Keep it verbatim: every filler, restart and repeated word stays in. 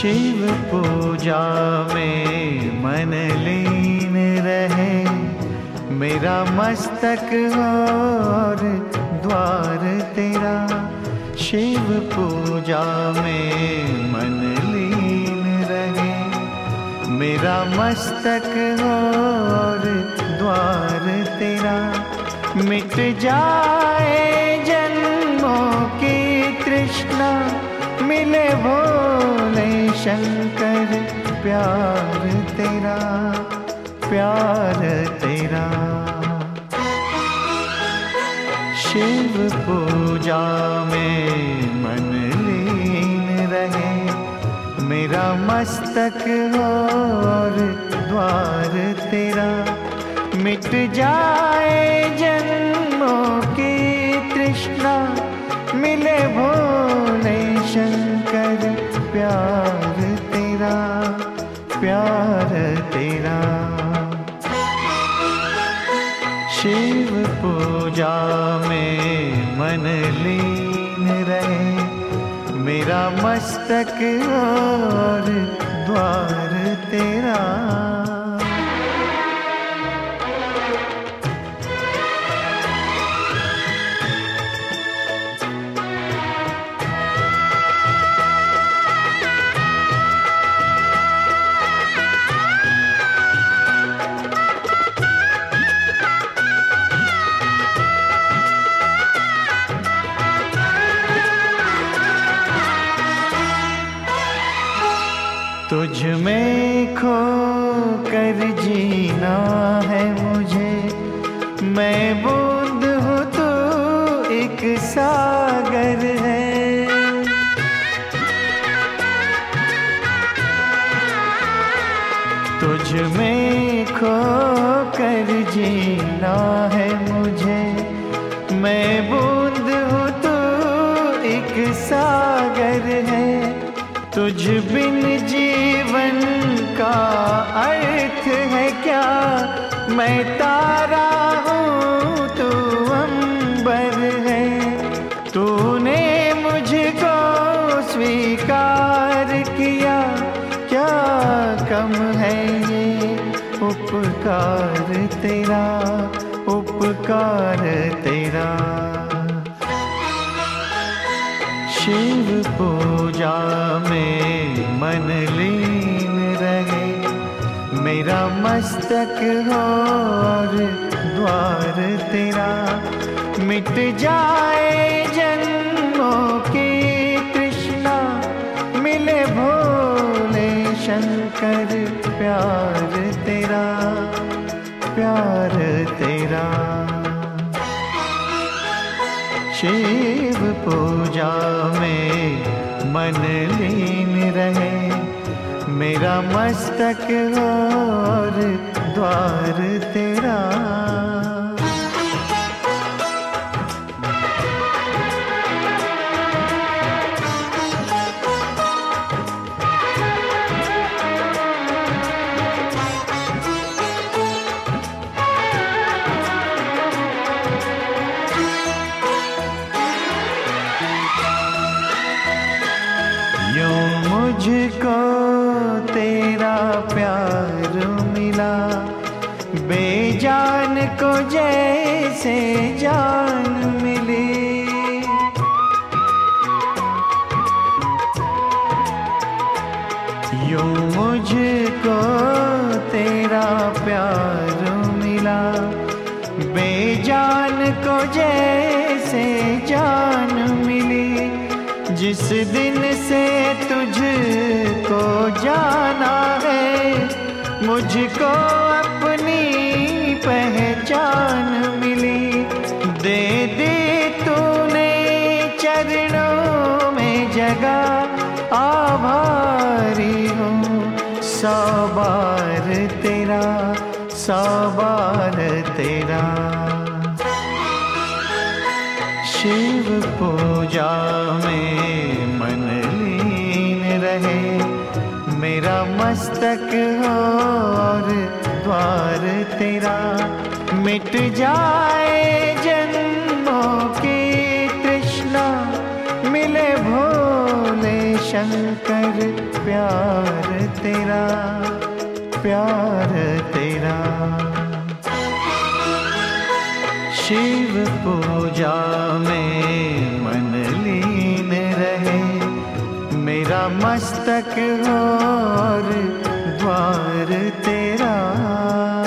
शिव पूजा में मन लीन रहे, मेरा मस्तक और द्वार तेरा। शिव पूजा में मन लीन रहे, मेरा मस्तक और द्वार तेरा। मिट जाए जन्मों की तृष्णा, मिले भोले शंकर प्यार तेरा, प्यार तेरा। शिव पूजा में मन लीन रहे, मेरा मस्तक और द्वार तेरा। मिट जाए जन्मों की तृष्णा, मिले भोले शंकर प्यार तेरा, प्यार तेरा। शिव पूजा में मन लीन रहे, मेरा मस्तक और द्वार तेरा। तुझ में खो कर जीना है मुझे, मैं बूंद हूँ तू एक सागर है। तुझ में खो कर जीना है मुझे, मैं बूंद हूँ तू एक सागर है। तुझ बिन जीवन का अर्थ है क्या, मैं तारा हूँ तू अंबर है। तूने मुझको स्वीकार किया, क्या कम है ये उपकार तेरा, उपकार तेरा। शिव पूजा में मन लीन रहे, मेरा मस्तक और द्वार तेरा। मिट जाए जन्मों की तृष्णा, मिले भोले शंकर प्यार तेरा, प्यार तेरा। शिव पूजा में मन लीन रहे, मेरा मस्तक और द्वार तेरा। मुझको तेरा प्यार मिला, बेजान को जैसे जान मिली। यूं मुझको तेरा प्यार मिला, बेजान को जैसे जान मिली। जिस दिन से तुझको जाना है, मुझको अपनी पहचान मिली। दे दी तूने चरणों में जगह, आभारी हूँ सौ बार तेरा, सौ बार तेरा। शिव पूजा में मन लीन रहे, मेरा मस्तक और द्वार तेरा। मिट जाए जन्मों की तृष्णा, मिले भोले शंकर प्यार तेरा, प्यार तेरा। शिव पूजा में मन लीन रहे, मेरा मस्तक हो और द्वार तेरा।